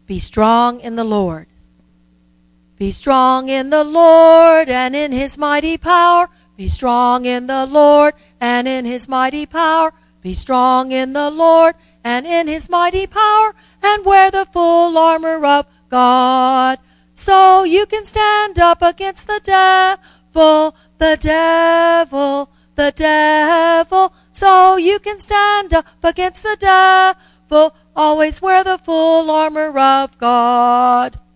Be strong in the Lord. Be strong in the Lord and in his mighty power. Be strong in the Lord and in his mighty power. Be strong in the Lord and in his mighty power. And wear the full armor of God, so you can stand up against the devil, the devil, the devil. So you can stand up against the devil. Always wear the full armor of God.